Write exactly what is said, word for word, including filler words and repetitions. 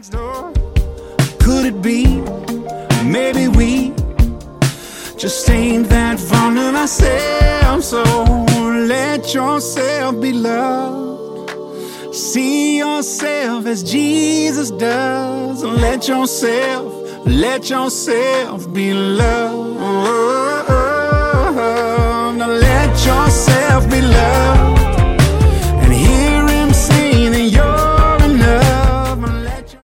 Could it be, maybe we just ain't that fond of ourselves? So let yourself be loved. See yourself as Jesus does. Let yourself, let yourself be loved. Now let yourself